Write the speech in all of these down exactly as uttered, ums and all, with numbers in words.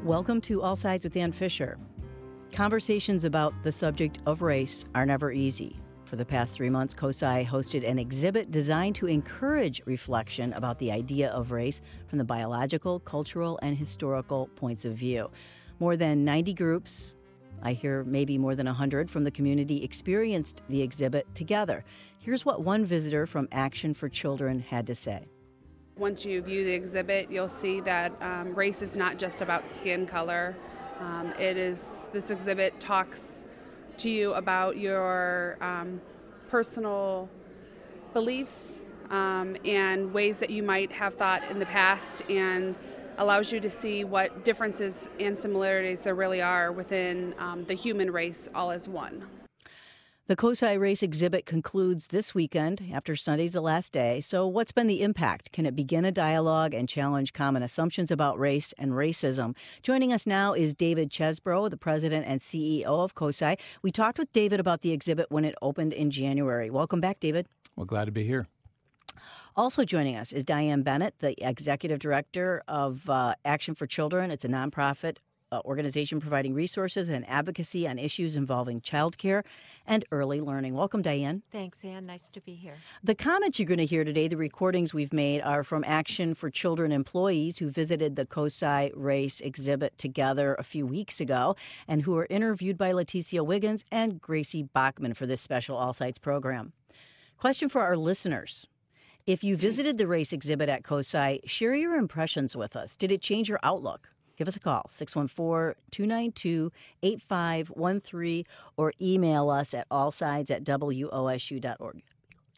Welcome to All Sides with Ann Fisher. Conversations about the subject of race are never easy. For the past three months, COSI hosted an exhibit designed to encourage reflection about the idea of race from the biological, cultural, and historical points of view. More than ninety groups, I hear maybe more than one hundred from the community, experienced the exhibit together. Here's what one visitor from Action for Children had to say. Once you view the exhibit, you'll see that um, race is not just about skin color. Um, it is, this exhibit talks to you about your um, personal beliefs um, and ways that you might have thought in the past, and allows you to see what differences and similarities there really are within um, the human race all as one. The COSI Race exhibit concludes this weekend after Sunday's the last day. So what's been the impact? Can it begin a dialogue and challenge common assumptions about race and racism? Joining us now is David Chesbro, the president and C E O of COSI. We talked with David about the exhibit when it opened in January. Welcome back, David. Well, glad to be here. Also joining us is Diane Bennett, the executive director of uh, Action for Children. It's a nonprofit Uh, organization providing resources and advocacy on issues involving childcare and early learning. Welcome, Diane. Thanks, Ann. Nice to be here. The comments you're going to hear today, the recordings we've made, are from Action for Children employees who visited the COSI Race exhibit together a few weeks ago and who were interviewed by Leticia Wiggins and Gracie Bachman for this special All Sides program. Question for our listeners. If you visited the race exhibit at COSI, share your impressions with us. Did it change your outlook? Give us a call, six one four, two nine two, eight five one three, or email us at allsides at w o s u dot org.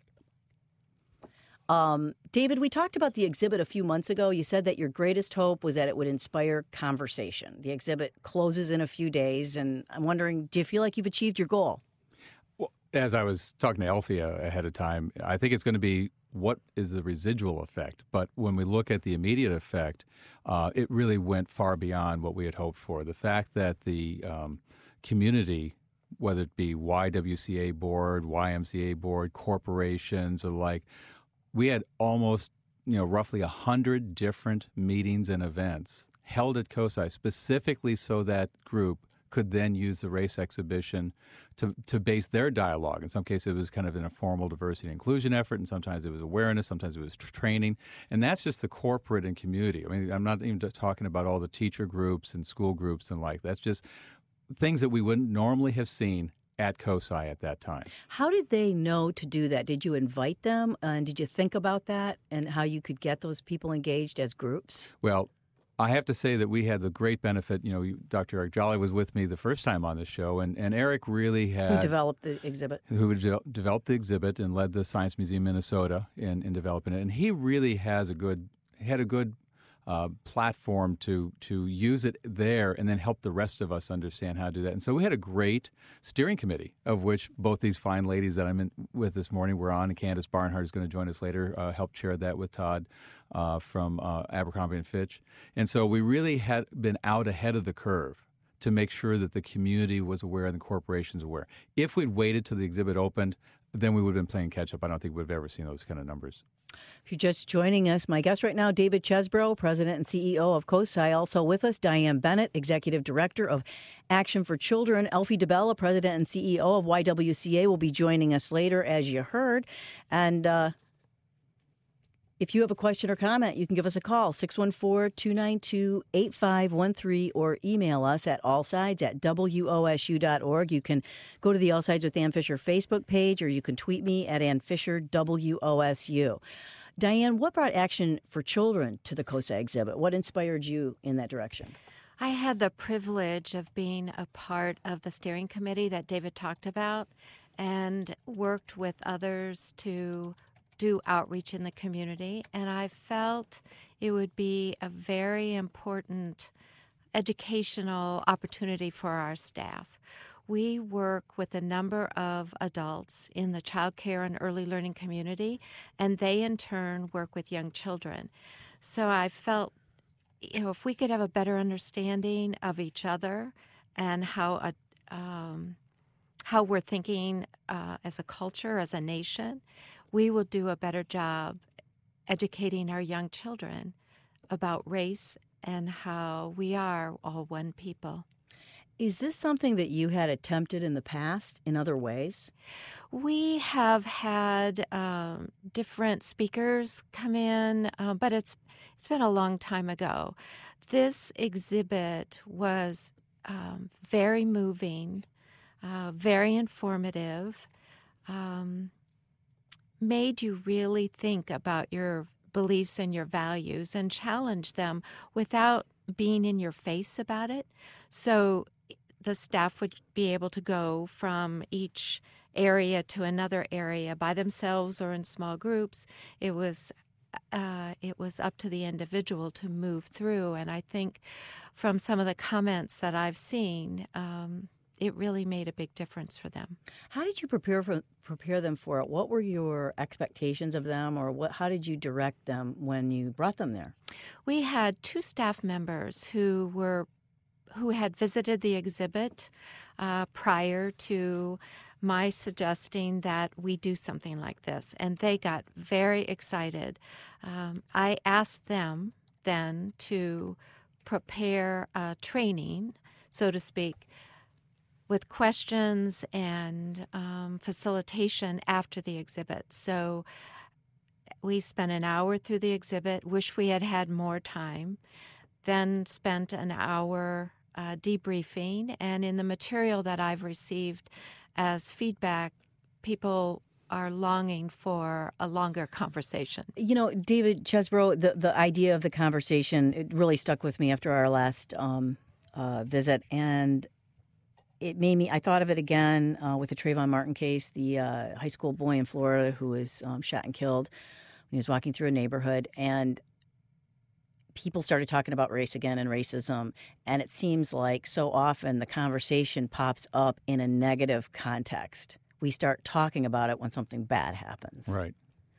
Um, David, we talked about the exhibit a few months ago. You said that your greatest hope was that it would inspire conversation. The exhibit closes in a few days, and I'm wondering, do you feel like you've achieved your goal? Well, as I was talking to Alfia ahead of time, I think it's going to be what is the residual effect. But when we look at the immediate effect, uh, it really went far beyond what we had hoped for. The fact that the um, community, whether it be Y W C A board, Y M C A board, corporations, or like, we had almost, you know, roughly one hundred different meetings and events held at COSI specifically so that group could then use the race exhibition to to base their dialogue. In some cases, it was kind of an informal diversity and inclusion effort, and sometimes it was awareness, sometimes it was tr- training. And that's just the corporate and community. I mean, I'm not even talking about all the teacher groups and school groups and like, that's just things that we wouldn't normally have seen at COSI at that time. How did they know to do that? Did you invite them? Uh, and did you think about that and how you could get those people engaged as groups? Well, I have to say that we had the great benefit, you know, Doctor Eric Jolly was with me the first time on the show, and, and Eric really had... Who developed the exhibit. Who de- developed the exhibit and led the Science Museum Minnesota in, in developing it. And he really has a good, had a good uh, platform to to use it there and then help the rest of us understand how to do that. And so we had a great steering committee, of which both these fine ladies that I'm in with this morning were on, and Candace Barnhart is going to join us later, uh, helped chair that with Todd uh, from uh, Abercrombie and Fitch. And so we really had been out ahead of the curve to make sure that the community was aware and the corporations were aware. If we'd waited till the exhibit opened, then we would have been playing catch-up. I don't think we've ever seen those kind of numbers. If you're just joining us, my guest right now, David Chesbro, President and C E O of COSI. Also with us, Diane Bennett, Executive Director of Action for Children. Elfie DeBella, President and C E O of Y W C A, will be joining us later, as you heard. And uh, if you have a question or comment, you can give us a call, six one four, two nine two, eight five one three, or email us at allsides at w o s u dot org. You can go to the All Sides with Ann Fisher Facebook page, or you can tweet me at Ann Fisher, W O S U. Diane, what brought Action for Children to the COSI exhibit? What inspired you in that direction? I had the privilege of being a part of the steering committee that David talked about and worked with others to do outreach in the community, and I felt it would be a very important educational opportunity for our staff. We work with a number of adults in the child care and early learning community, and they in turn work with young children. So I felt, you know, if we could have a better understanding of each other and how a, um, how we're thinking uh, as a culture, as a nation, we will do a better job educating our young children about race and how we are all one people. Is this something that you had attempted in the past in other ways? We have had um, different speakers come in, uh, but it's it's been a long time ago. This exhibit was um, very moving, uh, very informative, um, made you really think about your beliefs and your values and challenge them without being in your face about it. So the staff would be able to go from each area to another area by themselves or in small groups. It was uh, it was up to the individual to move through, and I think from some of the comments that I've seen, um, it really made a big difference for them. How did you prepare for prepare them for it? What were your expectations of them, or what? How did you direct them when you brought them there? We had two staff members who were who had visited the exhibit uh, prior to my suggesting that we do something like this, and they got very excited. Um, I asked them then to prepare a training, so to speak, with questions and um, facilitation after the exhibit. So we spent an hour through the exhibit, wish we had had more time, then spent an hour uh, debriefing, and in the material that I've received as feedback, people are longing for a longer conversation. You know, David Chesbrough, the, the idea of the conversation, it really stuck with me after our last um, uh, visit, and it made me, I thought of it again uh, with the Trayvon Martin case, the uh, high school boy in Florida who was um, shot and killed when he was walking through a neighborhood, and people started talking about race again and racism, and it seems like so often the conversation pops up in a negative context. We start talking about it when something bad happens. Right.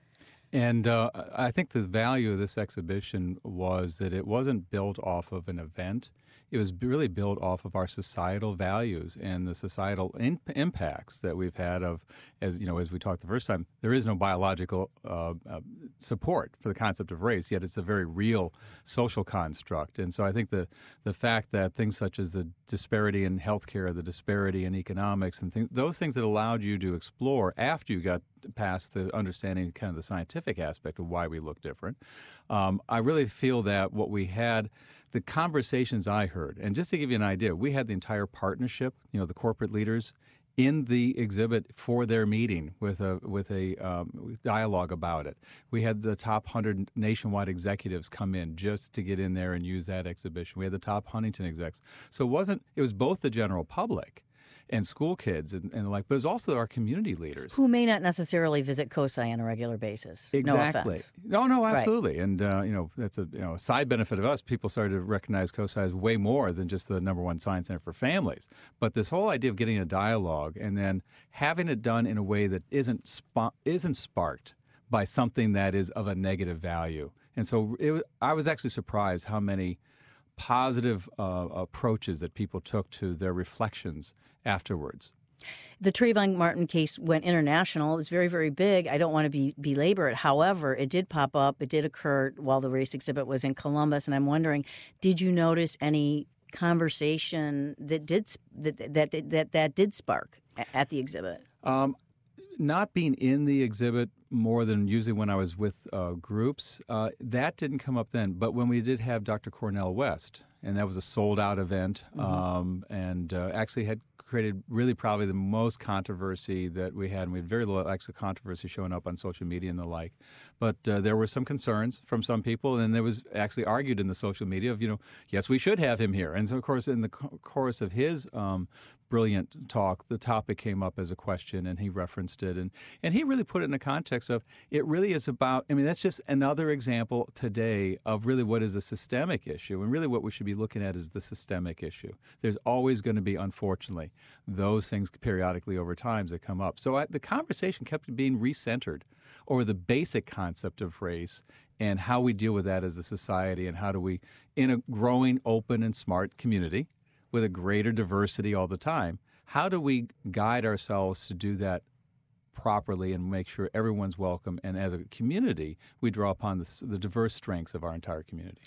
And uh, I think the value of this exhibition was that it wasn't built off of an event. It was really built off of our societal values and the societal in- impacts that we've had of, as you know, as we talked the first time, there is no biological uh, uh, support for the concept of race, yet it's a very real social construct. And so I think the, the fact that things such as the disparity in healthcare, the disparity in economics, and th- those things that allowed you to explore after you got past the understanding kind of the scientific aspect of why we look different, um, I really feel that what we had, the conversations I heard, and just to give you an idea, we had the entire partnership, you know, the corporate leaders in the exhibit for their meeting with a with a um, dialogue about it. We had the top one hundred nationwide executives come in just to get in there and use that exhibition. We had the top Huntington execs. So it wasn't, it was both the general public and school kids and, and the like, but it's also our community leaders. Who may not necessarily visit COSI on a regular basis. Exactly. No offense. No, no, absolutely. Right. And, uh, you know, that's a you know a side benefit of us. People started to recognize COSI as way more than just the number one science center for families. But this whole idea of getting a dialogue and then having it done in a way that isn't sp- isn't sparked by something that is of a negative value. And so it, I was actually surprised how many positive uh, approaches that people took to their reflections afterwards. The Trayvon Martin case went international. It was very, very big. I don't want to be belabor it. However, it did pop up. It did occur while the race exhibit was in Columbus. And I'm wondering, did you notice any conversation that did that that that, that, that did spark at the exhibit? Um, not being in the exhibit more than usually when I was with uh, groups, uh, that didn't come up then. But when we did have Doctor Cornel West, and that was a sold-out event, mm-hmm. um, and uh, actually had created really probably the most controversy that we had. And we had very little actually controversy showing up on social media and the like. But uh, there were some concerns from some people, and there was actually argued in the social media of, you know, yes, we should have him here. And so, of course, in the co- course of his um, brilliant talk, the topic came up as a question, and he referenced it. And, and he really put it in the context of it really is about, I mean, that's just another example today of really what is a systemic issue. And really what we should be looking at is the systemic issue. There's always going to be, unfortunately, those things periodically over time that come up. So I, the conversation kept being recentered over the basic concept of race and how we deal with that as a society, and how do we, in a growing, open, and smart community with a greater diversity all the time, how do we guide ourselves to do that properly and make sure everyone's welcome, and as a community, we draw upon the, the diverse strengths of our entire community.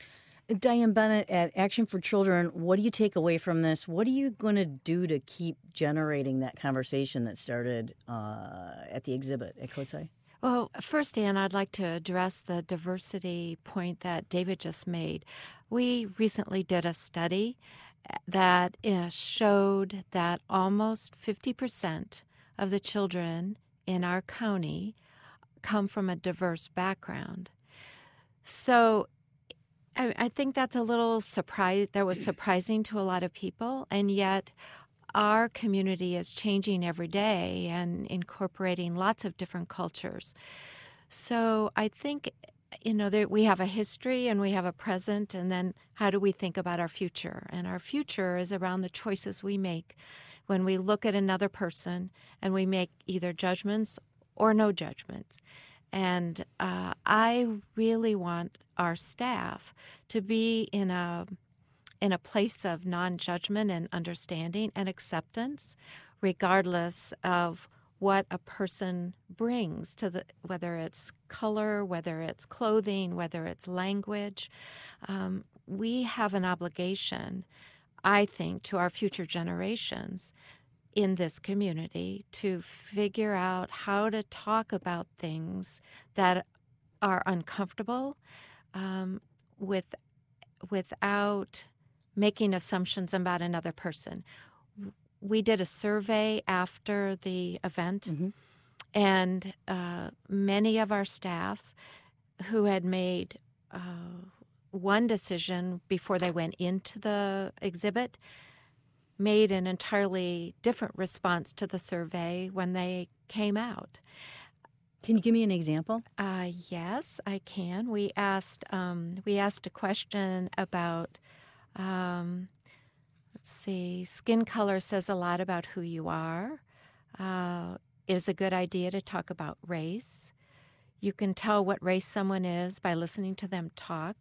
Diane Bennett at Action for Children, what do you take away from this? What are you going to do to keep generating that conversation that started uh, at the exhibit at COSI? Well, first, Ann, I'd like to address the diversity point that David just made. We recently did a study that uh, showed that almost fifty percent of the children in our county come from a diverse background. So I, I think that's a little surprise. That was surprising to a lot of people, and yet our community is changing every day and incorporating lots of different cultures. So I think, you know, that we have a history and we have a present, and then how do we think about our future? And our future is around the choices we make when we look at another person and we make either judgments or no judgments. And uh, I really want our staff to be in a in a place of non-judgment and understanding and acceptance, regardless of what a person brings to the, whether it's color, whether it's clothing, whether it's language. Um, we have an obligation, I think, to our future generations in this community to figure out how to talk about things that are uncomfortable um, with, without making assumptions about another person. We did a survey after the event, mm-hmm. and uh, many of our staff who had made uh, one decision before they went into the exhibit made an entirely different response to the survey when they came out. Can you give me an example? Uh, yes, I can. We asked um, we asked a question about, um, let's see, skin color says a lot about who you are. Uh, it is a good idea to talk about race. You can tell what race someone is by listening to them talk.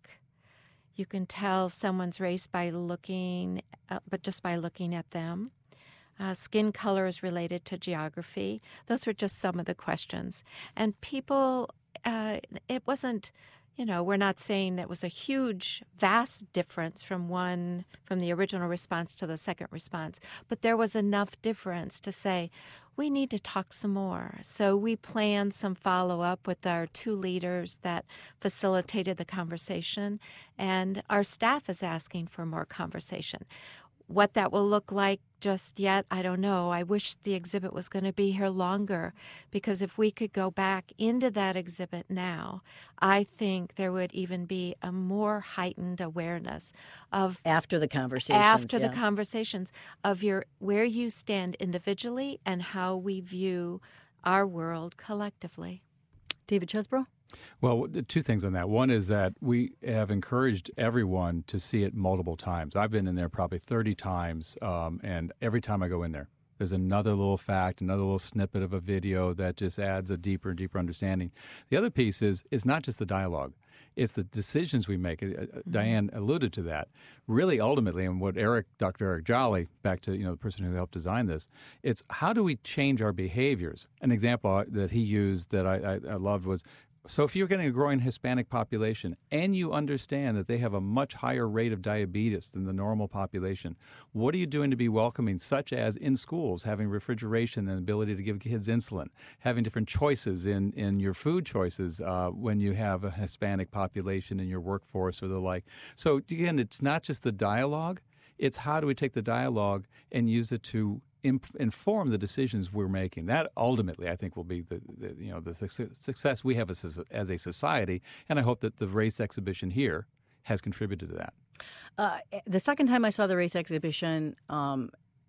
You can tell someone's race by looking, uh, but just by looking at them. Uh, skin color is related to geography. Those were just some of the questions. And people, uh, it wasn't, you know, we're not saying it was a huge, vast difference from one, from the original response to the second response, but there was enough difference to say, we need to talk some more. So we planned some follow-up with our two leaders that facilitated the conversation, and our staff is asking for more conversation. What that will look like just yet, I don't know. I wish the exhibit was going to be here longer, because if we could go back into that exhibit now, I think there would even be a more heightened awareness of after the conversations. After yeah. the conversations of your where you stand individually and how we view our world collectively. David Chesbrough? Well, two things on that. One is that we have encouraged everyone to see it multiple times. I've been in there probably thirty times, um, and every time I go in there, there's another little fact, another little snippet of a video that just adds a deeper and deeper understanding. The other piece is it's not just the dialogue. It's the decisions we make. Mm-hmm. Diane alluded to that. Really, ultimately, and what Eric, Doctor Eric Jolly, back to you know the person who helped design this, it's how do we change our behaviors? An example that he used that I, I, I loved was, so if you're getting a growing Hispanic population and you understand that they have a much higher rate of diabetes than the normal population, what are you doing to be welcoming, such as in schools, having refrigeration and ability to give kids insulin, having different choices in, in your food choices uh, when you have a Hispanic population in your workforce or the like. So again, it's not just the dialogue, it's how do we take the dialogue and use it to Imp- inform the decisions we're making. That ultimately, I think, will be the, the you know the su- success we have as a, as a society, and I hope that the race exhibition here has contributed to that. Uh, the second time I saw the race exhibition, um,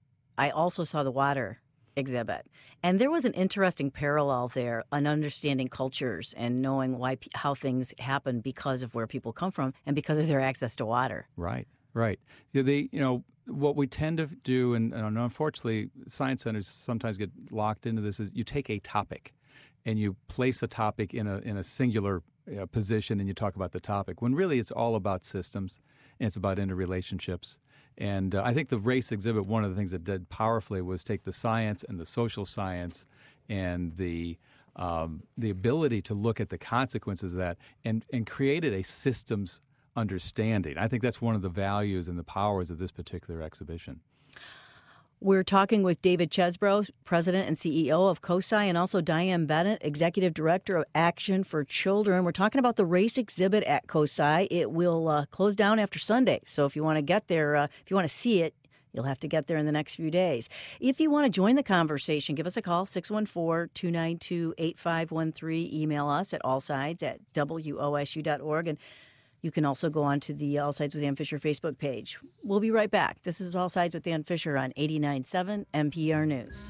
I also saw the water exhibit, and there was an interesting parallel there on understanding cultures and knowing why how things happen because of where people come from and because of their access to water. Right, right. They, you know. What we tend to do, and, and unfortunately science centers sometimes get locked into this, is you take a topic and you place a topic in a in a singular uh, position and you talk about the topic, when really it's all about systems and it's about interrelationships. And uh, I think the race exhibit, one of the things that did powerfully was take the science and the social science and the um, the ability to look at the consequences of that and, and created a systems understanding. I think that's one of the values and the powers of this particular exhibition. We're talking with David Chesbrough, President and C E O of COSI, and also Diane Bennett, Executive Director of Action for Children. We're talking about the race exhibit at COSI. It will uh, close down after Sunday, so if you want to get there, uh, if you want to see it, you'll have to get there in the next few days. If you want to join the conversation, give us a call, six one four, two nine two, eight five one three. Email us at allsides at W O S U dot org, and you can also go on to the All Sides with Dan Fisher Facebook page. We'll be right back. This is All Sides with Dan Fisher on eighty-nine point seven N P R News.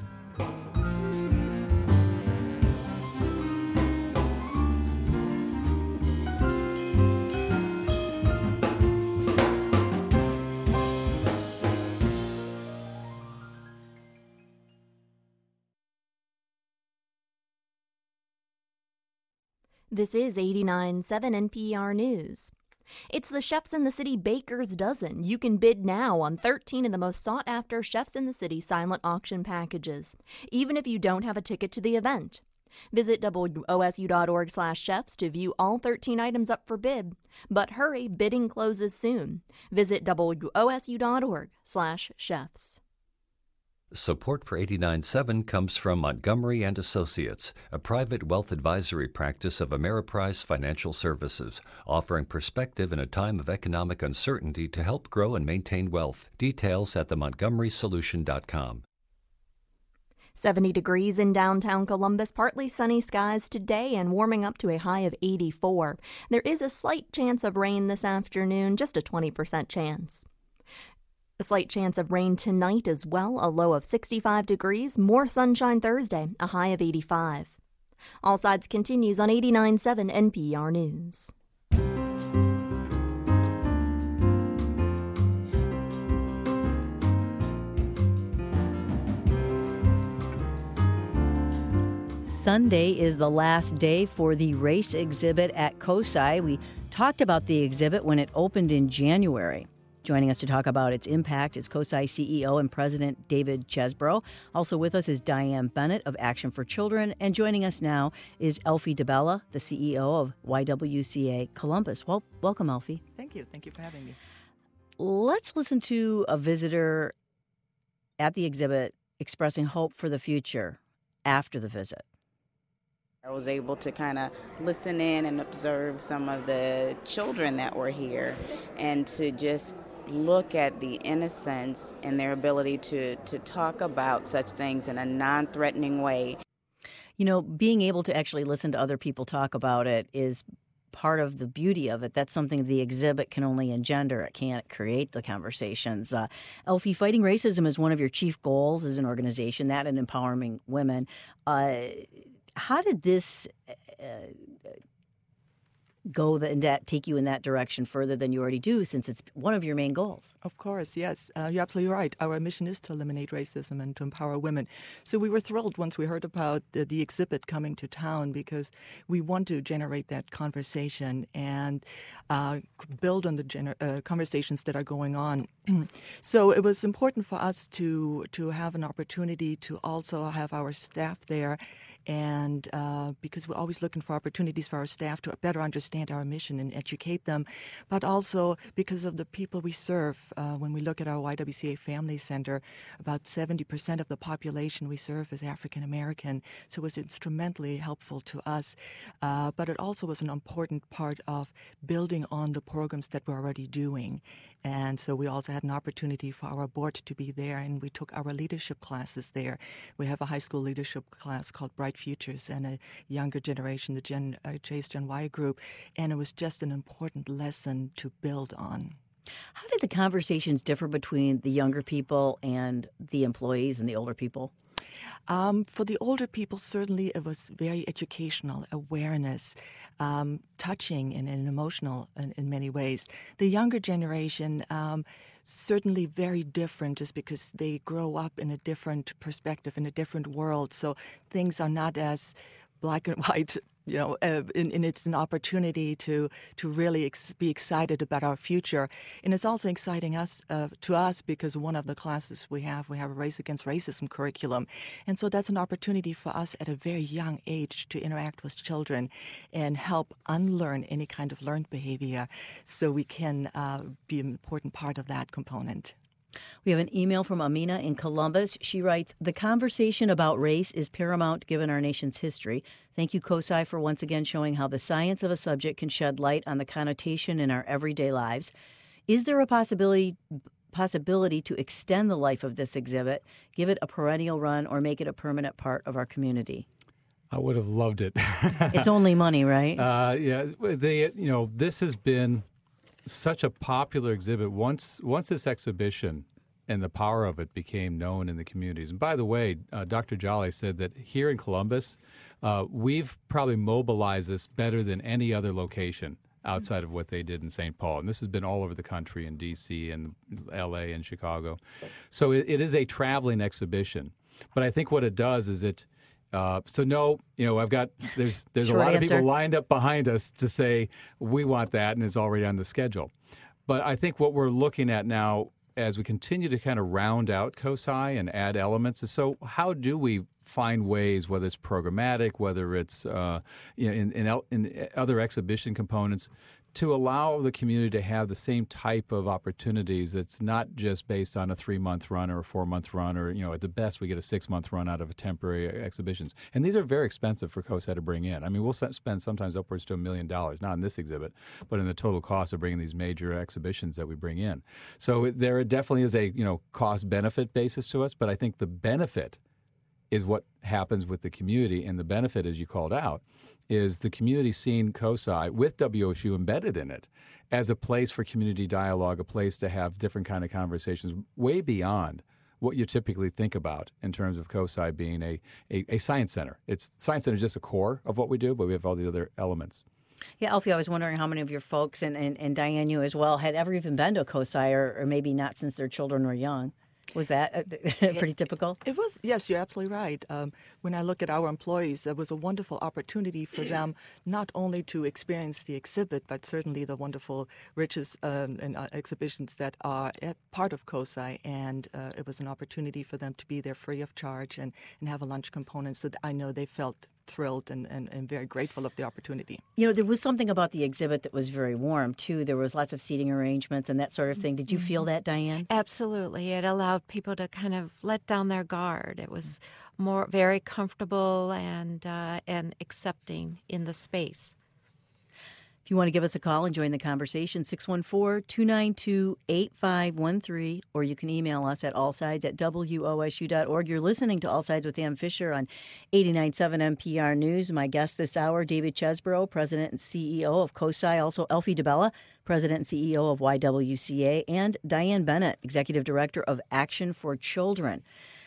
This is eighty-nine point seven N P R News. It's the Chefs in the City Baker's Dozen. You can bid now on thirteen of the most sought-after Chefs in the City silent auction packages, even if you don't have a ticket to the event. Visit W O S U dot org slash chefs to view all thirteen items up for bid. But hurry, bidding closes soon. Visit W O S U dot org slash chefs. Support for eighty-nine point seven comes from Montgomery and Associates, a private wealth advisory practice of Ameriprise Financial Services, offering perspective in a time of economic uncertainty to help grow and maintain wealth. Details at the montgomery solution dot com. seventy degrees in downtown Columbus, partly sunny skies today and warming up to a high of eighty-four. There is a slight chance of rain this afternoon, just a twenty percent chance. A slight chance of rain tonight as well, a low of sixty-five degrees, more sunshine Thursday, a high of eighty-five. All Sides continues on eighty-nine point seven N P R News. Sunday is the last day for the race exhibit at COSI. We talked about the exhibit when it opened in January. Joining us to talk about its impact is COSI C E O and President David Chesbrough. Also with us is Diane Bennett of Action for Children. And joining us now is Elfie DeBella, the C E O of Y W C A Columbus. Well, welcome, Elfie. Thank you. Thank you for having me. Let's listen to a visitor at the exhibit expressing hope for the future after the visit. I was able to kind of listen in and observe some of the children that were here and to just look at the innocence and their ability to, to talk about such things in a non-threatening way. You know, being able to actually listen to other people talk about it is part of the beauty of it. That's something the exhibit can only engender. It can't create the conversations. Uh, Elfie, fighting racism is one of your chief goals as an organization, that and empowering women. Uh, how did this uh, go and that take you in that direction further than you already do, since it's one of your main goals? Of course, yes. Uh, you're absolutely right. Our mission is to eliminate racism and to empower women. So we were thrilled once we heard about the, the exhibit coming to town, because we want to generate that conversation and uh, build on the gener- uh, conversations that are going on. So it was important for us to to have an opportunity to also have our staff there. And uh, because we're always looking for opportunities for our staff to better understand our mission and educate them, but also because of the people we serve. Uh, when we look at our Y W C A Family Center, about seventy percent of the population we serve is African American, so it was instrumentally helpful to us. Uh, but it also was an important part of building on the programs that we're already doing. And so we also had an opportunity for our board to be there, and we took our leadership classes there. We have a high school leadership class called Bright Futures and a younger generation, the Gen uh, J's Gen Y group, and it was just an important lesson to build on. How did the conversations differ between the younger people and the employees and the older people? Um, for the older people, certainly it was very educational, awareness, um, touching and, and emotional in, in many ways. The younger generation, um, certainly very different, just because they grow up in a different perspective, in a different world. So things are not as black and white you know, uh, and, and it's an opportunity to to really ex- be excited about our future. And it's also exciting us uh, to us because one of the classes we have, we have a Race Against Racism curriculum. And so that's an opportunity for us at a very young age to interact with children and help unlearn any kind of learned behavior so we can uh, be an important part of that component. We have an email from Amina in Columbus. She writes, the conversation about race is paramount given our nation's history. Thank you, COSI, for once again showing how the science of a subject can shed light on the connotation in our everyday lives. Is there a possibility possibility to extend the life of this exhibit, give it a perennial run, or make it a permanent part of our community? I would have loved it. It's only money, right? Uh, yeah, they, you know, this has been such a popular exhibit. Once once this exhibition and the power of it became known in the communities. And by the way, uh, Doctor Jolly said that here in Columbus, uh, we've probably mobilized this better than any other location outside of what they did in Saint Paul. And this has been all over the country in D C and L A and Chicago. So it, it is a traveling exhibition. But I think what it does is it Uh, so no, you know, I've got there's there's Short a lot answer. of people lined up behind us to say we want that, and it's already on the schedule. But I think what we're looking at now, as we continue to kind of round out COSI and add elements, is so how do we find ways, whether it's programmatic, whether it's uh, you know, in, in in other exhibition components, to allow the community to have the same type of opportunities. It's not just based on a three-month run or a four-month run, or, you know, at the best we get a six-month run out of a temporary exhibitions. And these are very expensive for COSI to bring in. I mean, we'll spend sometimes upwards to a million dollars, not in this exhibit, but in the total cost of bringing these major exhibitions that we bring in. So there definitely is a, you know, cost-benefit basis to us, but I think the benefit is what happens with the community, and the benefit, as you called out, is the community seeing COSI with W S U embedded in it as a place for community dialogue, a place to have different kind of conversations way beyond what you typically think about in terms of COSI being a, a, a science center. It's Science Center is just a core of what we do, but we have all the other elements. Yeah, Alfie, I was wondering how many of your folks, and, and, and Diane, you as well, had ever even been to a COSI, or, or maybe not since their children were young. Was that uh, pretty typical? It was, yes, you're absolutely right. Um, when I look at our employees, it was a wonderful opportunity for them not only to experience the exhibit, but certainly the wonderful riches um, and uh, exhibitions that are at part of COSI. And uh, it was an opportunity for them to be there free of charge and, and have a lunch component. So I know they felt thrilled and, and, and very grateful of the opportunity. You know, there was something about the exhibit that was very warm, too. There was lots of seating arrangements and that sort of thing. Did you feel that, Diane? Absolutely. It allowed people to kind of let down their guard. It was more very comfortable and uh, and accepting in the space. If you want to give us a call and join the conversation, six one four, two nine two, eight five one three, or you can email us at allsides at W O S U dot org. You're listening to All Sides with Ann Fisher on eighty-nine point seven N P R News. My guest this hour, David Chesbrough, President and C E O of COSI, also Elfie DeBella, President and C E O of Y W C A, and Diane Bennett, Executive Director of Action for Children.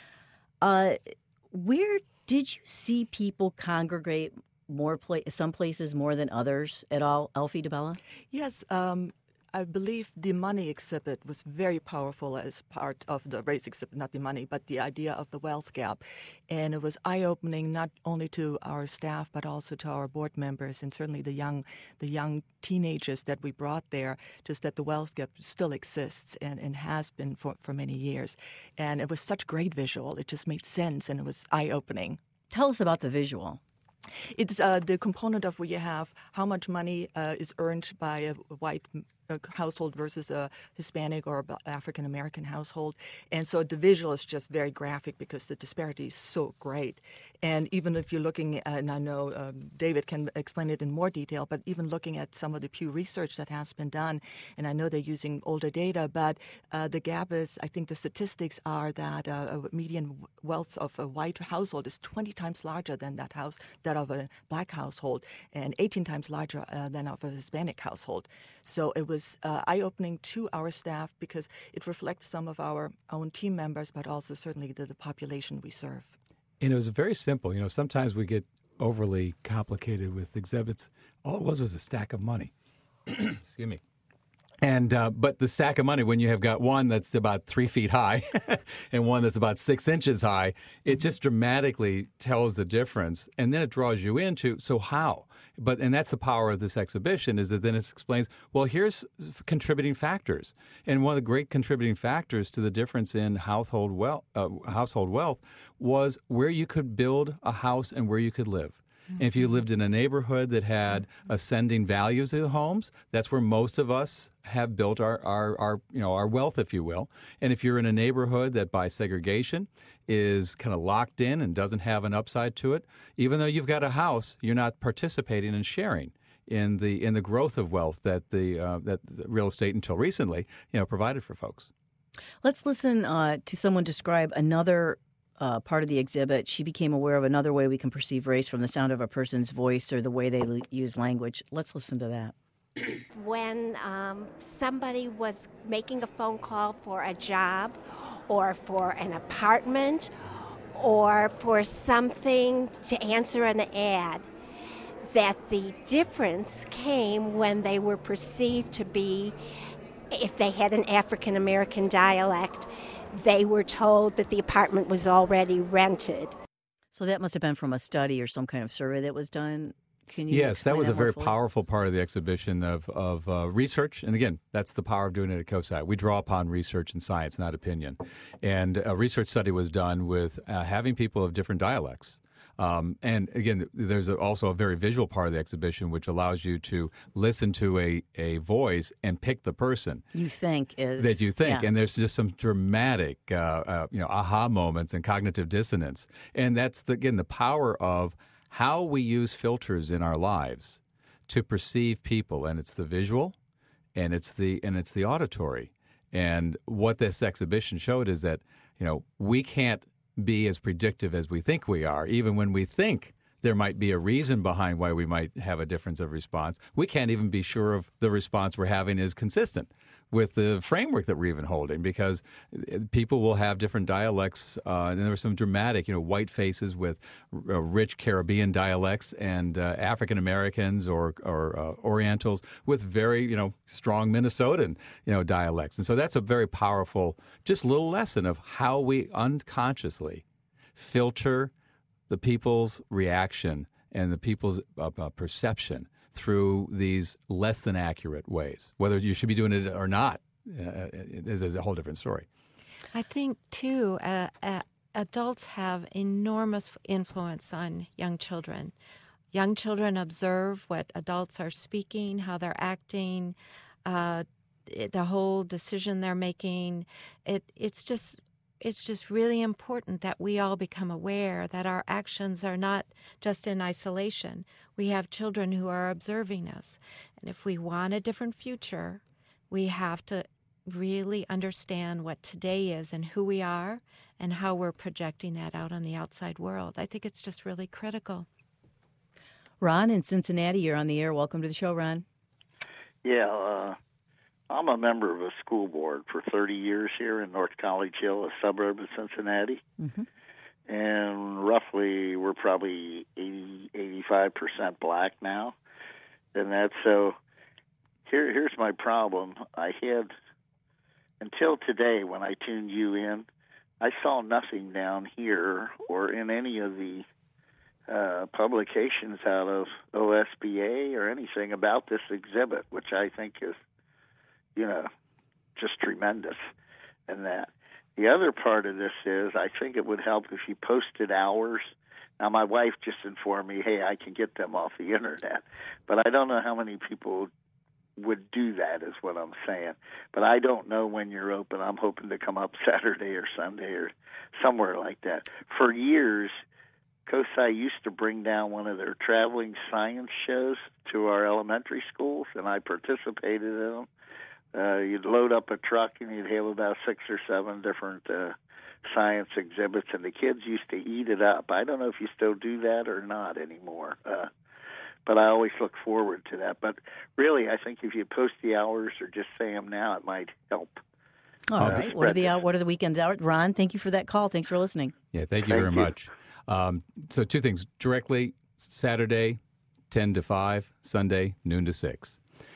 Uh, where did you see people congregate more pla- some places more than others at all, Elfie DeBella? Yes, um, I believe the money exhibit was very powerful as part of the race exhibit, not the money, but the idea of the wealth gap. And it was eye-opening not only to our staff, but also to our board members and certainly the young the young teenagers that we brought there, just that the wealth gap still exists and, and has been for, for many years. And it was such great visual. It just made sense, and it was eye-opening. Tell us about the visual. It's uh, the component of where you have how much money uh, is earned by a white uh, household versus a Hispanic or African American household. And so the visual is just very graphic because the disparity is so great. And even if you're looking at, and I know um, David can explain it in more detail, but even looking at some of the Pew research that has been done, and I know they're using older data, but uh, the gap is, I think the statistics are that uh, a median wealth of a white household is twenty times larger than that house, that of a black household, and eighteen times larger uh, than of a Hispanic household. So it was uh, eye-opening to our staff because it reflects some of our own team members, but also certainly the, the population we serve. And it was very simple. You know, sometimes we get overly complicated with exhibits. All it was was a stack of money. Excuse me. And uh, but the sack of money, when you have got one that's about three feet high and one that's about six inches high, it just dramatically tells the difference, and then it draws you into so how. But and that's the power of this exhibition, is that then it explains, well, here's contributing factors, and one of the great contributing factors to the difference in household wealth, uh, household wealth, was where you could build a house and where you could live. If you lived in a neighborhood that had ascending values of homes, that's where most of us have built our, our, our, you know, our wealth, if you will. And if you're in a neighborhood that by segregation is kind of locked in and doesn't have an upside to it, even though you've got a house, you're not participating and sharing in the in the growth of wealth that the uh, that the real estate until recently, you know, provided for folks. Let's listen uh, to someone describe another Uh, part of the exhibit. She became aware of another way we can perceive race from the sound of a person's voice or the way they l- use language. Let's listen to that. When um, somebody was making a phone call for a job or for an apartment or for something to answer an ad, that the difference came when they were perceived to be, if they had an African American dialect, they were told that the apartment was already rented. So that must have been from a study or some kind of survey that was done. Can you Yes, that was that a very fully? powerful part of the exhibition of, of uh, research. And again, that's the power of doing it at COSI. We draw upon research and science, not opinion. And a research study was done with uh, having people of different dialects. Um, and again, there's a, also a very visual part of the exhibition, which allows you to listen to a, a voice and pick the person You think is... that you think. Yeah. And there's just some dramatic, uh, uh, you know, aha moments and cognitive dissonance. And that's, the, again, the power of how we use filters in our lives to perceive people. And it's the visual and it's the and it's the auditory. And what this exhibition showed is that, you know, we can't be as predictive as we think we are, even when we think there might be a reason behind why we might have a difference of response. We can't even be sure of the response we're having is consistent with the framework that we're even holding, because people will have different dialects. Uh, and there were some dramatic, you know, white faces with uh, rich Caribbean dialects, and uh, African Americans or or uh, Orientals with very, you know, strong Minnesotan, you know, dialects. And so that's a very powerful, just little lesson of how we unconsciously filter the people's reaction and the people's uh, uh, perception through these less than accurate ways. Whether you should be doing it or not uh, is, is a whole different story. I think, too, uh, uh, adults have enormous influence on young children. Young children observe what adults are speaking, how they're acting, uh, the whole decision they're making. It, it's just... It's just really important that we all become aware that our actions are not just in isolation. We have children who are observing us. And if we want a different future, we have to really understand what today is and who we are and how we're projecting that out on the outside world. I think it's just really critical. Ron in Cincinnati, you're on the air. Welcome to the show, Ron. Yeah, uh, I'm a member of a school board for thirty years here in North College Hill, a suburb of Cincinnati. Mm-hmm. And roughly we're probably eighty, eighty-five percent black now. And that's so, here, here's my problem. I had, until today when I tuned you in, I saw nothing down here or in any of the uh, publications out of O S B A or anything about this exhibit, which I think is, you know, just tremendous. And that. The other part of this is I think it would help if you posted hours. Now, my wife just informed me, hey, I can get them off the internet. But I don't know how many people would do that is what I'm saying. But I don't know when you're open. I'm hoping to come up Saturday or Sunday or somewhere like that. For years, COSI used to bring down one of their traveling science shows to our elementary schools, and I participated in them. Uh, you'd load up a truck and you'd have about six or seven different uh, science exhibits, and the kids used to eat it up. I don't know if you still do that or not anymore, uh, but I always look forward to that. But really, I think if you post the hours or just say them now, it might help. All uh, right. What are the uh, what are the weekends hours? Ron, thank you for that call. Thanks for listening. Yeah, thank you thank very you. much. Um, so two things. Directly, Saturday, ten to five, Sunday, noon to six.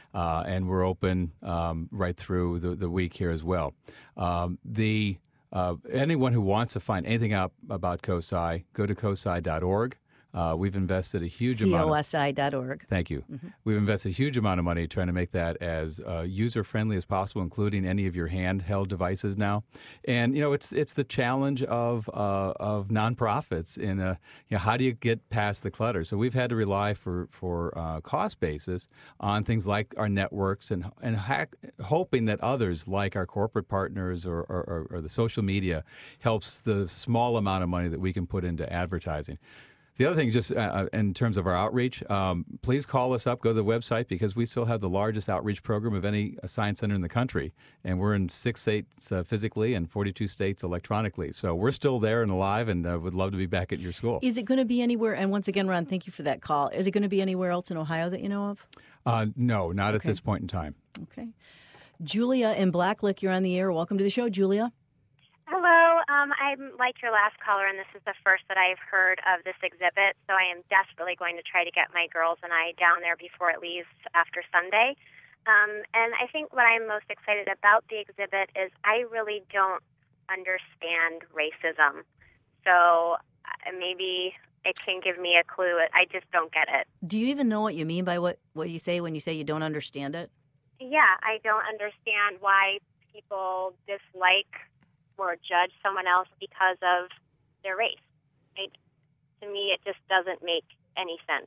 uh, and we're open um, right through the, the week here as well. Um, the uh, anyone who wants to find anything out about COSI, go to cosi dot org. Uh, we've invested a huge amount. C O S I dot org. Thank you. Mm-hmm. We've invested a huge amount of money trying to make that as uh, user-friendly as possible, including any of your handheld devices now. And, you know, it's it's the challenge of uh, of nonprofits in a, you know, how do you get past the clutter? So we've had to rely for, for uh, cost basis on things like our networks and and hack, hoping that others, like our corporate partners or, or, or the social media, helps the small amount of money that we can put into advertising. The other thing, just uh, in terms of our outreach, um, please call us up, go to the website, because we still have the largest outreach program of any science center in the country. And we're in six states uh, physically and forty-two states electronically. So we're still there and alive, and uh, would love to be back at your school. Is it going to be anywhere? And once again, Ron, thank you for that call. Is it going to be anywhere else in Ohio that you know of? Uh, no, not okay. at this point in time. Okay. Julia in Blacklick, you're on the air. Welcome to the show, Julia. Hello. Um, I'm like your last caller, and this is the first that I've heard of this exhibit, so I am desperately going to try to get my girls and I down there before it leaves after Sunday. Um, and I think what I'm most excited about the exhibit is I really don't understand racism. So uh, maybe it can give me a clue. I just don't get it. Do you even know what you mean by what, what you say when you say you don't understand it? Yeah, I don't understand why people dislike or judge someone else because of their race. Right? To me, it just doesn't make any sense.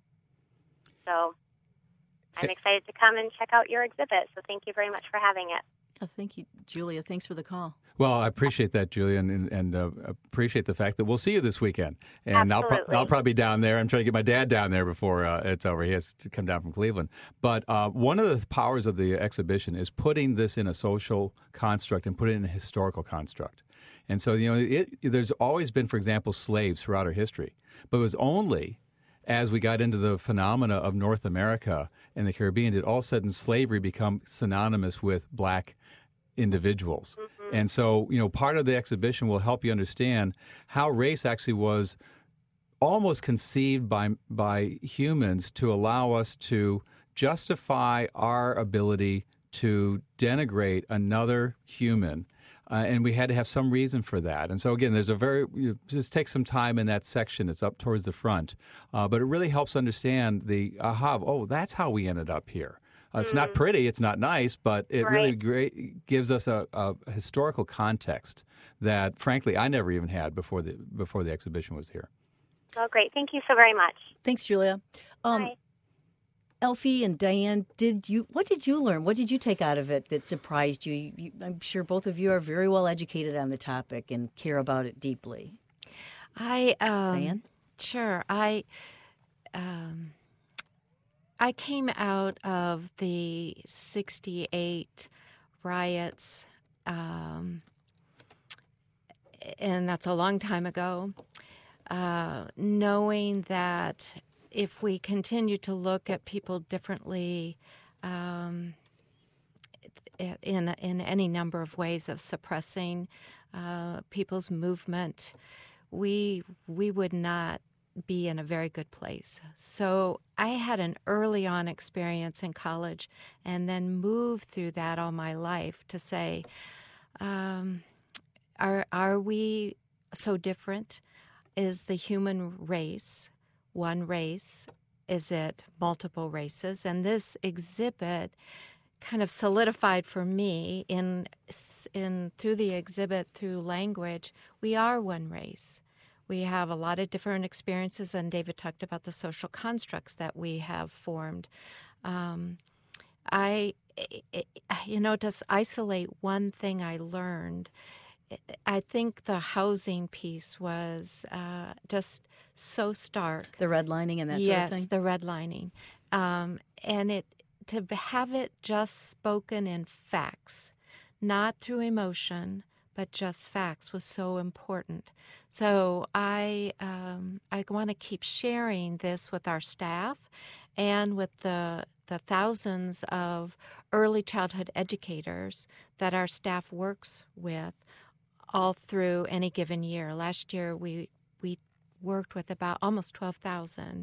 So I'm excited to come and check out your exhibit. So thank you very much for having it. Oh, thank you, Julia. Thanks for the call. Well, I appreciate that, Julia, and, and uh, appreciate the fact that we'll see you this weekend. And I'll, pro- I'll probably be down there. I'm trying to get my dad down there before uh, it's over. He has to come down from Cleveland. But uh, one of the powers of the exhibition is putting this in a social construct and putting it in a historical construct. And so, you know, it, there's always been, for example, slaves throughout our history. But it was only as we got into the phenomena of North America and the Caribbean did all of a sudden slavery become synonymous with black individuals. Mm-hmm. And so, you know, part of the exhibition will help you understand how race actually was almost conceived by by humans to allow us to justify our ability to denigrate another human. Uh, and we had to have some reason for that. And so, again, there's a very, you just take some time in that section. It's up towards the front. Uh, but it really helps understand the, aha, oh, that's how we ended up here. Uh, it's mm. not pretty, it's not nice, but it right. really great, gives us a, a historical context that, frankly, I never even had before the before the exhibition was here. Oh, great. Thank you so very much. Thanks, Julia. Um, Bye. Elfie and Diane, did you? What did you learn? What did you take out of it that surprised you? you? I'm sure both of you are very well educated on the topic and care about it deeply. I um, Diane, sure. I um, I came out of the sixty-eight riots, um, and that's a long time ago. Uh, knowing that if we continue to look at people differently um, in in any number of ways of suppressing uh, people's movement, we we would not be in a very good place. So I had an early on experience in college and then moved through that all my life to say, um, are are we so different? Is the human race one race? Is it multiple races? And this exhibit kind of solidified for me in in through the exhibit, through language, we are one race. We have a lot of different experiences, and David talked about the social constructs that we have formed. Um, I, you know, to isolate one thing I learned, I think the housing piece was uh, just so stark. The redlining and that yes, sort of thing? Yes, the redlining. Um, and it to have it just spoken in facts, not through emotion, but just facts, was so important. So I um, I want to keep sharing this with our staff and with the the thousands of early childhood educators that our staff works with all through any given year. Last year, we we worked with about almost twelve thousand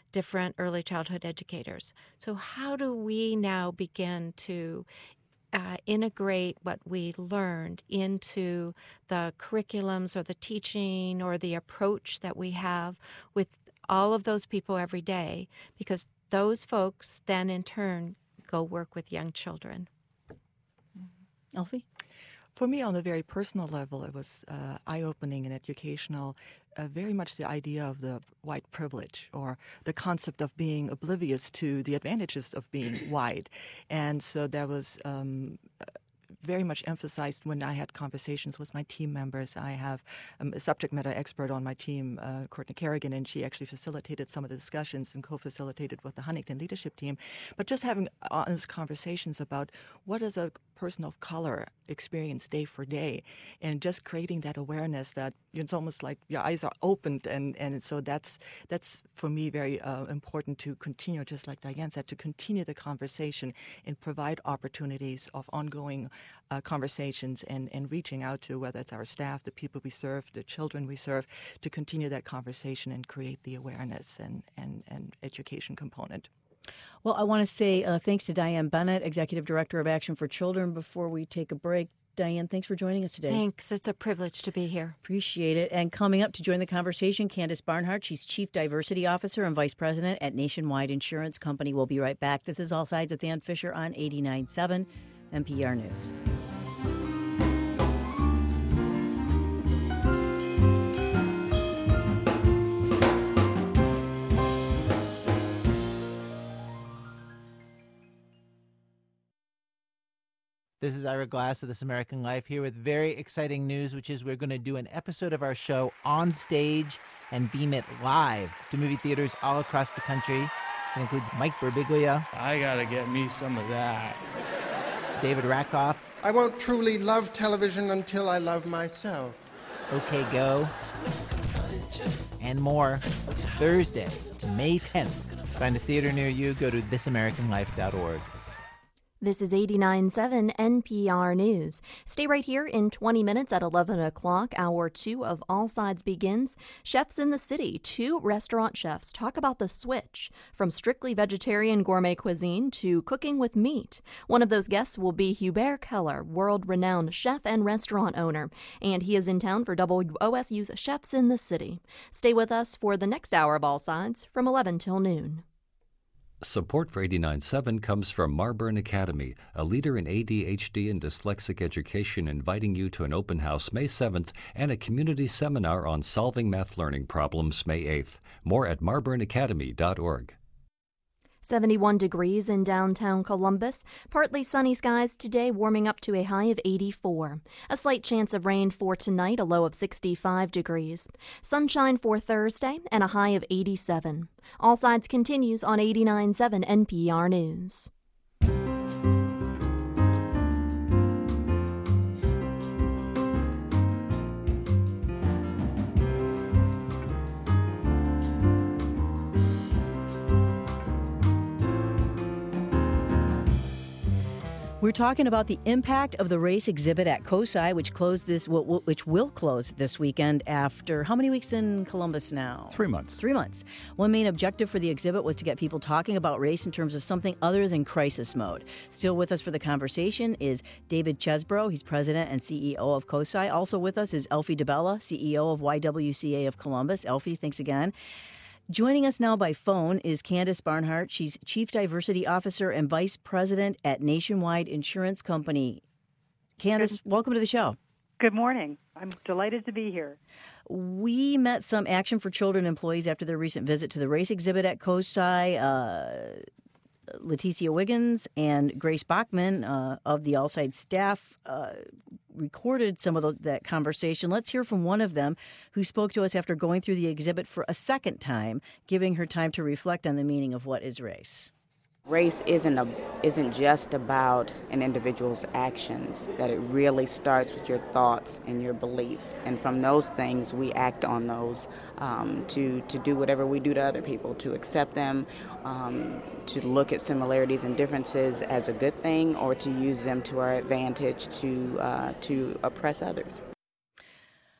different early childhood educators. So how do we now begin to uh, integrate what we learned into the curriculums or the teaching or the approach that we have with all of those people every day? Because those folks then in turn go work with young children. Elfie? For me, on a very personal level, it was uh, eye-opening and educational, uh, very much the idea of the white privilege or the concept of being oblivious to the advantages of being white. And so that was um, very much emphasized when I had conversations with my team members. I have um, a subject matter expert on my team, uh, Courtney Kerrigan, and she actually facilitated some of the discussions and co-facilitated with the Huntington leadership team. But just having honest conversations about what does a person of color experience day for day, and just creating that awareness that it's almost like your eyes are opened, and, and so that's that's for me very uh, important to continue, just like Diane said, to continue the conversation and provide opportunities of ongoing uh, conversations and, and reaching out to whether it's our staff, the people we serve, the children we serve, to continue that conversation and create the awareness and, and, and education component. Well, I want to say uh, thanks to Diane Bennett, Executive Director of Action for Children, before we take a break. Diane, thanks for joining us today. Thanks. It's a privilege to be here. Appreciate it. And coming up to join the conversation, Candace Barnhart. She's Chief Diversity Officer and Vice President at Nationwide Insurance Company. We'll be right back. This is All Sides with Ann Fisher on eighty-nine point seven N P R News. This is Ira Glass of This American Life here with very exciting news, which is we're going to do an episode of our show on stage and beam it live to movie theaters all across the country. It includes Mike Birbiglia. I got to get me some of that. David Rakoff. I won't truly love television until I love myself. OK Go. And more. Thursday, May tenth. Find a theater near you. Go to this american life dot org. This is eighty-nine point seven N P R News. Stay right here. In twenty minutes at eleven o'clock, hour two of All Sides begins. Chefs in the City, two restaurant chefs, talk about the switch from strictly vegetarian gourmet cuisine to cooking with meat. One of those guests will be Hubert Keller, world-renowned chef and restaurant owner, and he is in town for W O S U's Chefs in the City. Stay with us for the next hour of All Sides from eleven till noon. Support for eighty-nine point seven comes from Marburn Academy, a leader in A D H D and dyslexic education, inviting you to an open house May seventh and a community seminar on solving math learning problems May eighth. More at marburn academy dot org. seventy-one degrees in downtown Columbus. Partly sunny skies today, warming up to a high of eighty-four. A slight chance of rain for tonight, a low of sixty-five degrees. Sunshine for Thursday, and a high of eighty-seven. All Sides continues on eighty-nine point seven N P R News. We're talking about the impact of the race exhibit at COSI, which closed this, which will close this weekend after how many weeks in Columbus now? Three months. Three months. One main objective for the exhibit was to get people talking about race in terms of something other than crisis mode. Still with us for the conversation is David Chesbrough. He's president and C E O of COSI. Also with us is Elfie DeBella, C E O of Y W C A of Columbus. Elfie, thanks again. Joining us now by phone is Candace Barnhart. She's Chief Diversity Officer and Vice President at Nationwide Insurance Company. Candace, Good. Welcome to the show. Good morning. I'm delighted to be here. We met some Action for Children employees after their recent visit to the race exhibit at COSI. Uh, Leticia Wiggins and Grace Bachman uh, of the All Sides staff uh, recorded some of the, that conversation. Let's hear from one of them who spoke to us after going through the exhibit for a second time, giving her time to reflect on the meaning of what is race. Race isn't a, isn't just about an individual's actions, that it really starts with your thoughts and your beliefs. And from those things, we act on those um, to, to do whatever we do to other people, to accept them, um, to look at similarities and differences as a good thing, or to use them to our advantage to, uh, to oppress others.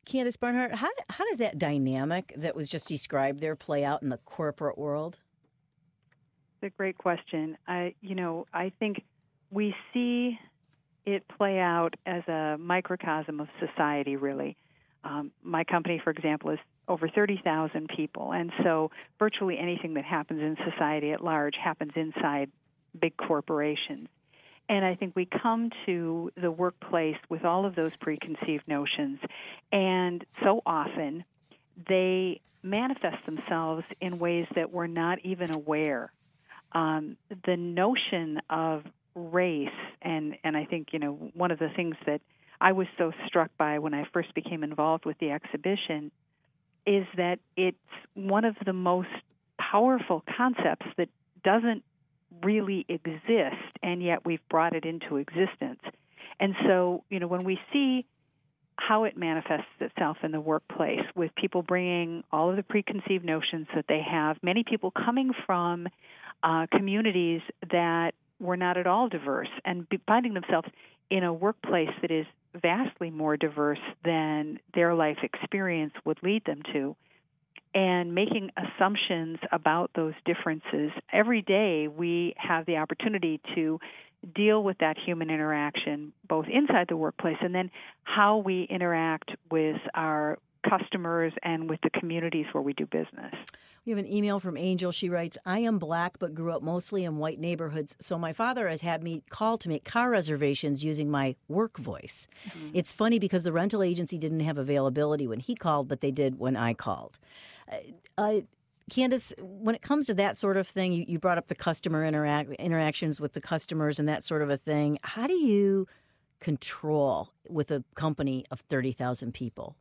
Candace Barnhart, how, how does that dynamic that was just described there play out in the corporate world? It's a great question. I, you know, I think we see it play out as a microcosm of society, really. Um, my company, for example, is over thirty thousand people, and so virtually anything that happens in society at large happens inside big corporations. And I think we come to the workplace with all of those preconceived notions, and so often they manifest themselves in ways that we're not even aware. Um, the notion of race, and, and I think, you know, one of the things that I was so struck by when I first became involved with the exhibition is that it's one of the most powerful concepts that doesn't really exist, and yet we've brought it into existence. And so, you know, when we see how it manifests itself in the workplace with people bringing all of the preconceived notions that they have, many people coming from uh, communities that were not at all diverse and be finding themselves in a workplace that is vastly more diverse than their life experience would lead them to, and making assumptions about those differences. Every day we have the opportunity to deal with that human interaction, both inside the workplace and then how we interact with our customers and with the communities where we do business. We have an email from Angel. She writes, I am black but grew up mostly in white neighborhoods, so my father has had me call to make car reservations using my work voice. Mm-hmm. It's funny because the rental agency didn't have availability when he called, but they did when I called. Uh, uh, Candace, when it comes to that sort of thing, you, you brought up the customer interact, interactions with the customers and that sort of a thing. How do you control with a company of thirty thousand people?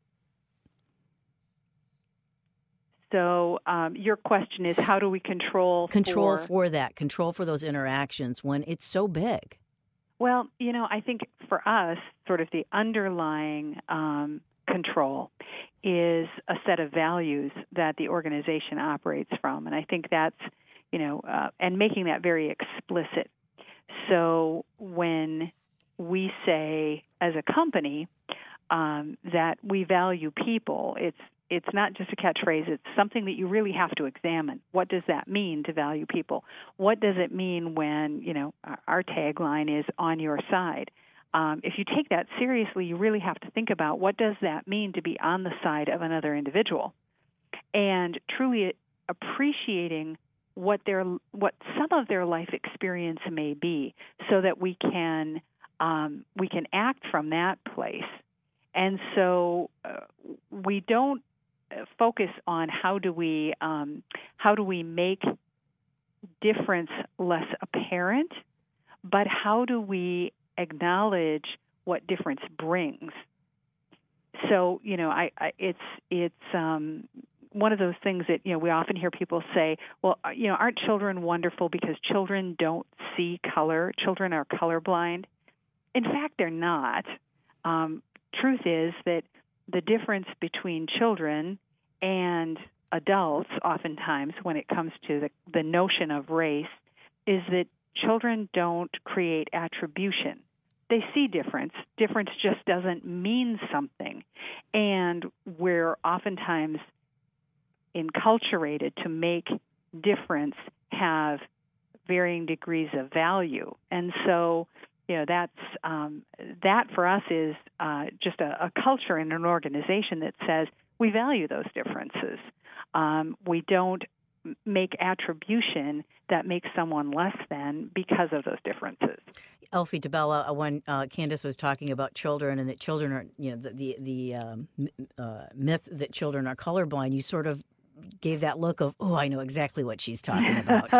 So um, your question is, how do we control Control for... for that, control for those interactions when it's so big? Well, you know, I think for us, sort of the underlying um, control is a set of values that the organization operates from. And I think that's, you know, uh, and making that very explicit. So when we say as a company um, that we value people, it's It's not just a catchphrase. It's something that you really have to examine. What does that mean to value people? What does it mean when, you know, our tagline is on your side? Um, if you take that seriously, you really have to think about what does that mean to be on the side of another individual, and truly appreciating what their what some of their life experience may be, so that we can um, we can act from that place. And so uh, we don't focus on how do we um, how do we make difference less apparent, but how do we acknowledge what difference brings. So, you know, I, I it's it's um, one of those things that, you know, we often hear people say, well, you know, aren't children wonderful because children don't see color? Children are colorblind. In fact, they're not. Um, truth is that the difference between children and adults, oftentimes, when it comes to the, the notion of race, is that children don't create attribution. They see difference. Difference just doesn't mean something. And we're oftentimes enculturated to make difference have varying degrees of value. And so, you know, that's um, that for us is uh, just a, a culture in an organization that says we value those differences. Um, we don't make attribution that makes someone less than because of those differences. Elfie DeBella, when uh, Candace was talking about children and that children are, you know, the the, the um, uh, myth that children are colorblind, you sort of gave that look of, oh, I know exactly what she's talking about.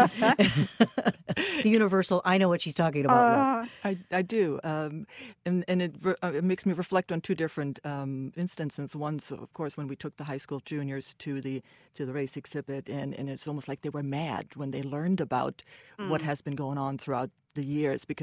The universal, I know what she's talking about. Uh, I, I do. Um, and and it, uh, it makes me reflect on two different um, instances. One's, of course, when we took the high school juniors to the to the race exhibit, and, and it's almost like they were mad when they learned about mm. what has been going on throughout the years, because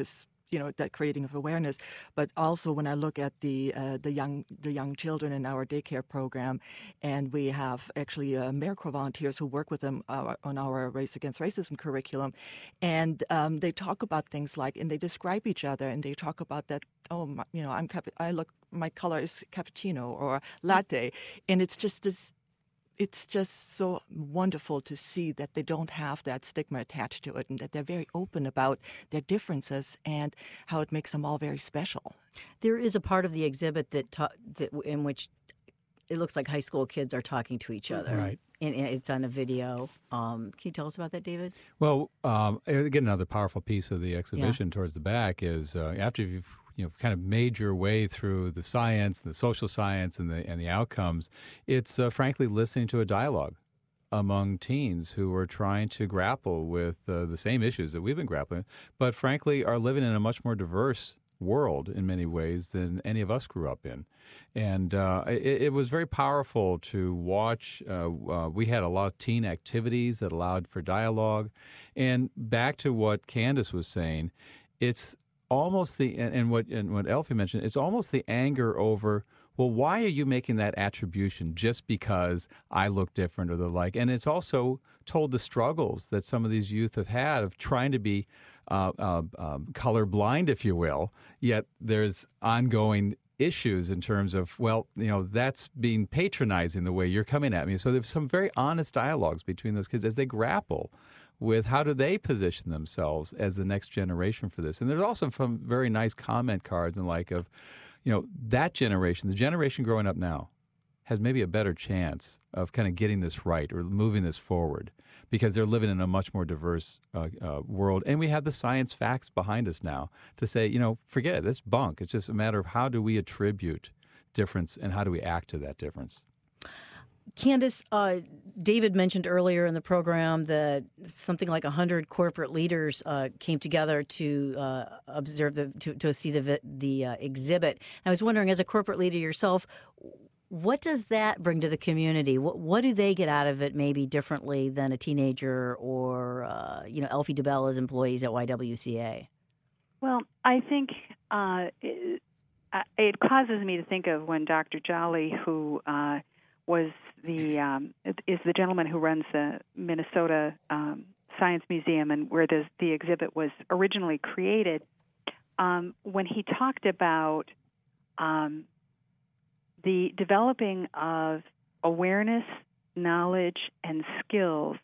you know, that creating of awareness. But also when I look at the uh, the young the young children in our daycare program, and we have actually uh, AmeriCorps volunteers who work with them uh, on our Race Against Racism curriculum, and um, they talk about things like, and they describe each other, and they talk about that. Oh, my, you know, I'm I look my color is cappuccino or latte, and it's just this. It's just so wonderful to see that they don't have that stigma attached to it and that they're very open about their differences and how it makes them all very special. There is a part of the exhibit that, ta- that in which it looks like high school kids are talking to each other. Right. And it's on a video. Um, can you tell us about that, David? Well, um, again, another powerful piece of the exhibition yeah. towards the back is uh, after you've you know, kind of made your way through the science, the social science, and the and the outcomes, it's uh, frankly listening to a dialogue among teens who are trying to grapple with uh, the same issues that we've been grappling, but frankly are living in a much more diverse world in many ways than any of us grew up in. And uh, it, it was very powerful to watch. Uh, uh, we had a lot of teen activities that allowed for dialogue. And back to what Candace was saying, it's almost the, and, and what and what Elfie mentioned, it's almost the anger over, well, why are you making that attribution just because I look different or the like? And it's also told the struggles that some of these youth have had of trying to be uh, uh, um, colorblind, if you will, yet there's ongoing issues in terms of, well, you know, that's being patronizing the way you're coming at me. So there's some very honest dialogues between those kids as they grapple with how do they position themselves as the next generation for this. And there's also some very nice comment cards and like of, you know, that generation, the generation growing up now, has maybe a better chance of kind of getting this right or moving this forward because they're living in a much more diverse uh, uh, world. And we have the science facts behind us now to say, you know, forget it, that's bunk. It's just a matter of how do we attribute difference and how do we act to that difference. Candace, uh, David mentioned earlier in the program that something like one hundred corporate leaders uh, came together to uh, observe the to, to see the the uh, exhibit. I was wondering, as a corporate leader yourself, what does that bring to the community? What what do they get out of it maybe differently than a teenager or uh, you know Elfie DeBella's employees at Y W C A? Well, I think uh, it, it causes me to think of when Doctor Jolly, who uh, was the um, is the gentleman who runs the Minnesota um, Science Museum and where the the exhibit was originally created, um, when he talked about um, the developing of awareness, knowledge, and skills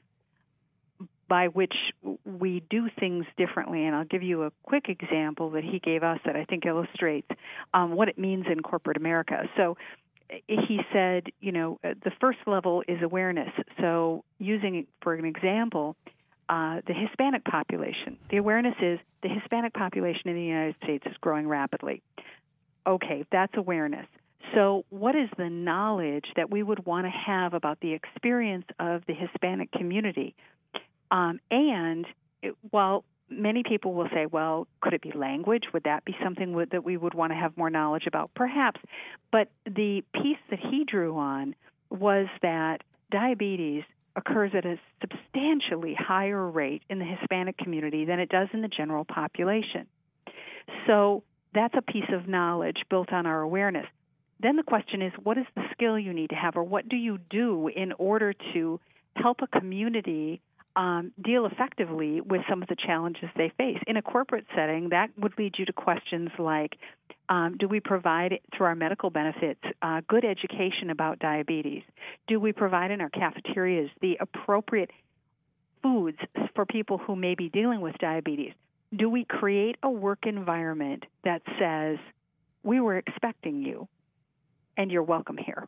by which we do things differently. And I'll give you a quick example that he gave us that I think illustrates um, what it means in corporate America. So he said, you know, the first level is awareness. So using, for an example, uh, the Hispanic population. The awareness is the Hispanic population in the United States is growing rapidly. Okay, that's awareness. So what is the knowledge that we would want to have about the experience of the Hispanic community? Um, and it, while many people will say, well, could it be language? Would that be something would, that we would want to have more knowledge about? Perhaps. But the piece that he drew on was that diabetes occurs at a substantially higher rate in the Hispanic community than it does in the general population. So that's a piece of knowledge built on our awareness. Then the question is, what is the skill you need to have, or what do you do in order to help a community Um, deal effectively with some of the challenges they face? In a corporate setting, that would lead you to questions like, um, do we provide, through our medical benefits, uh, good education about diabetes? Do we provide in our cafeterias the appropriate foods for people who may be dealing with diabetes? Do we create a work environment that says, we were expecting you, and you're welcome here?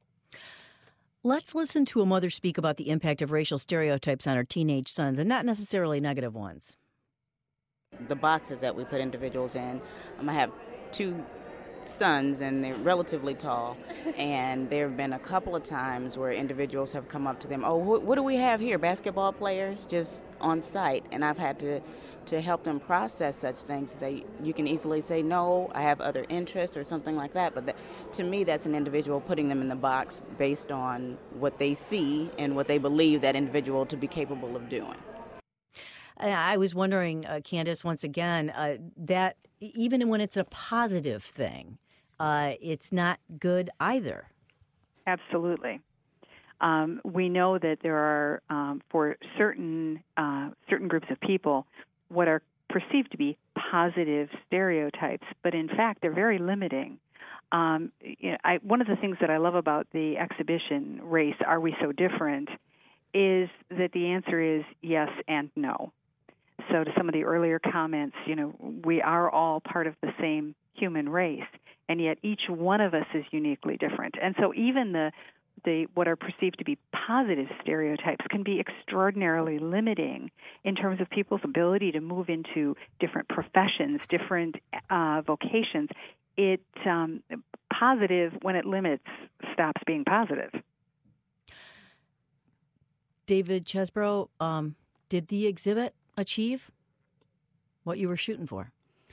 Let's listen to a mother speak about the impact of racial stereotypes on her teenage sons, and not necessarily negative ones. The boxes that we put individuals in, um, I have two sons, and they're relatively tall, and there have been a couple of times where individuals have come up to them, oh, wh- what do we have here, basketball players just on site? And I've had to, to help them process such things. Say, you can easily say, no, I have other interests or something like that, but that, to me, that's an individual putting them in the box based on what they see and what they believe that individual to be capable of doing. I was wondering, uh, Candace, once again, uh, that even when it's a positive thing, uh, it's not good either. Absolutely. Um, we know that there are, um, for certain uh, certain groups of people, what are perceived to be positive stereotypes, but in fact, they're very limiting. Um, you know, I, one of the things that I love about the exhibition, Race, Are We So Different?, is that the answer is yes and no. So to some of the earlier comments, you know, we are all part of the same human race, and yet each one of us is uniquely different. And so even the the what are perceived to be positive stereotypes can be extraordinarily limiting in terms of people's ability to move into different professions, different uh, vocations. It um, positive, when it limits, stops being positive. David Chesbrough, um, did the exhibit achieve what you were shooting for?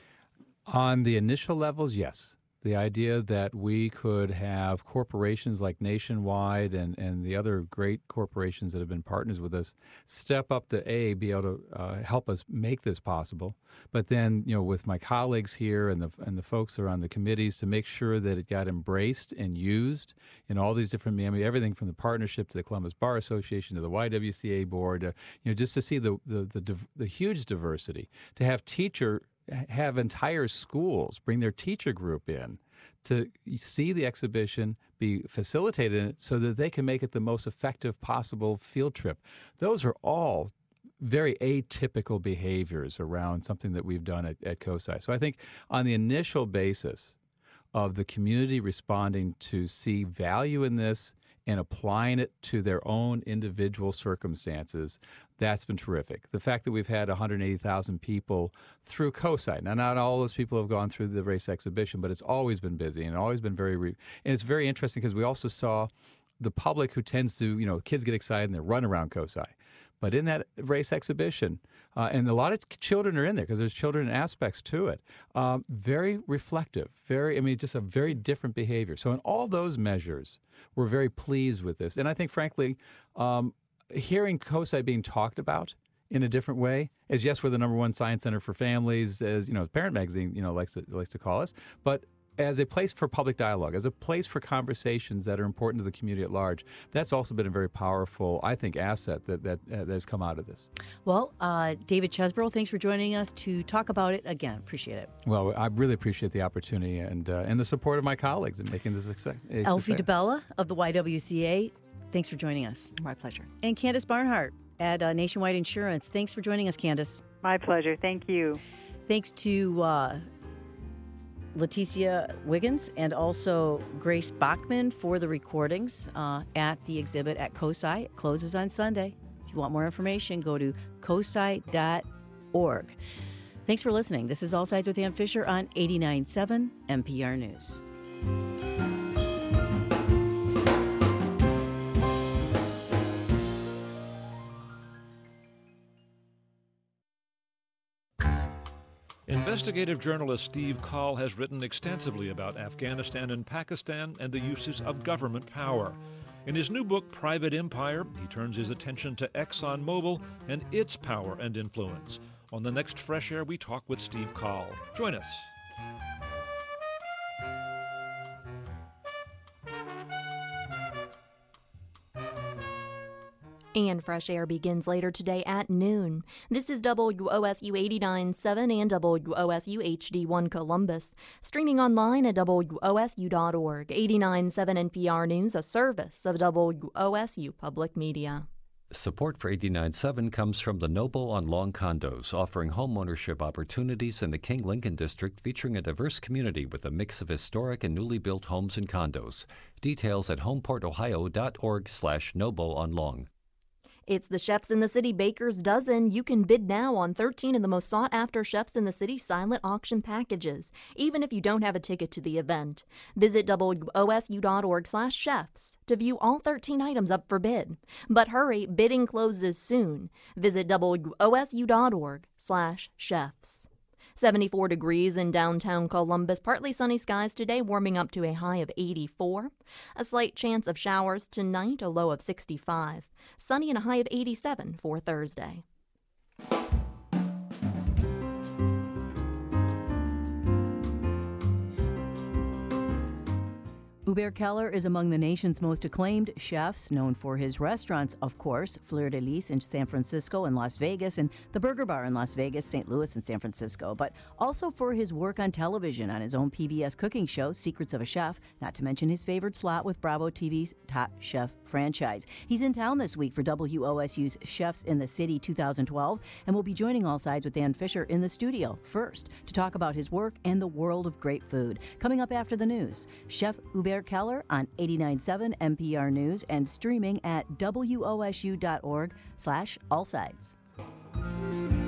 On the initial levels, yes. The idea that we could have corporations like Nationwide and, and the other great corporations that have been partners with us step up to, A, be able to uh, help us make this possible. But then, you know, with my colleagues here and the and the folks that are on the committees to make sure that it got embraced and used in all these different, I mean, everything from the partnership to the Columbus Bar Association to the Y W C A board, uh, you know, just to see the, the, the, the huge diversity, to have teacher have entire schools bring their teacher group in to see the exhibition, be facilitated in it so that they can make it the most effective possible field trip. Those are all very atypical behaviors around something that we've done at, at COSI. So I think on the initial basis of the community responding to see value in this and applying it to their own individual circumstances, that's been terrific. The fact that we've had one hundred eighty thousand people through COSI. Now, not all those people have gone through the race exhibition, but it's always been busy and always been very, re- and it's very interesting because we also saw the public who tends to, you know, kids get excited and they run around COSI. But in that race exhibition, uh, and a lot of children are in there because there's children aspects to it, um, very reflective, very, I mean, just a very different behavior. So in all those measures, we're very pleased with this. And I think, frankly, um, hearing COSI being talked about in a different way, as yes, we're the number one science center for families, as, you know, Parent Magazine, you know, likes to, likes to call us, but as a place for public dialogue, as a place for conversations that are important to the community at large, that's also been a very powerful, I think, asset that that, uh, that has come out of this. Well, uh, David Chesbrough, thanks for joining us to talk about it again. Appreciate it. Well, I really appreciate the opportunity and uh, and the support of my colleagues in making this success. Elfie DeBella of the Y W C A, thanks for joining us. My pleasure. And Candace Barnhart at uh, Nationwide Insurance. Thanks for joining us, Candace. My pleasure. Thank you. Thanks to Uh, Leticia Wiggins and also Grace Bachman for the recordings uh, at the exhibit at COSI. It closes on Sunday. If you want more information, go to cosi dot org. Thanks for listening. This is All Sides with Ann Fisher on eighty-nine point seven N P R News. Investigative journalist Steve Coll has written extensively about Afghanistan and Pakistan and the uses of government power. In his new book, Private Empire, he turns his attention to ExxonMobil and its power and influence. On the next Fresh Air, we talk with Steve Coll. Join us. And Fresh Air begins later today at noon. This is W O S U eighty-nine point seven and W O S U H D one Columbus. Streaming online at W O S U dot org. eighty-nine point seven N P R News, a service of W O S U Public Media. Support for eighty-nine point seven comes from the Noble on Long Condos, offering home ownership opportunities in the King Lincoln District, featuring a diverse community with a mix of historic and newly built homes and condos. Details at homeport ohio dot org slash Noble on Long. It's the Chefs in the City Baker's Dozen. You can bid now on thirteen of the most sought-after Chefs in the City silent auction packages, even if you don't have a ticket to the event. Visit W O S U dot org slash chefs to view all thirteen items up for bid. But hurry, bidding closes soon. Visit W O S U dot org slash chefs. seventy-four degrees in downtown Columbus. Partly sunny skies today, warming up to a high of eighty-four. A slight chance of showers tonight, a low of sixty-five. Sunny and a high of eighty-seven for Thursday. Hubert Keller is among the nation's most acclaimed chefs, known for his restaurants, of course, Fleur de Lis in San Francisco and Las Vegas, and the Burger Bar in Las Vegas, Saint Louis, and San Francisco, but also for his work on television on his own P B S cooking show, Secrets of a Chef, not to mention his favorite slot with Bravo T V's Top Chef franchise. He's in town this week for W O S U's Chefs in the City two thousand twelve, and will be joining All Sides with Dan Fisher in the studio first to talk about his work and the world of great food. Coming up after the news, Chef Hubert Keller on eighty-nine point seven N P R News and streaming at W O S U dot org slash all sides.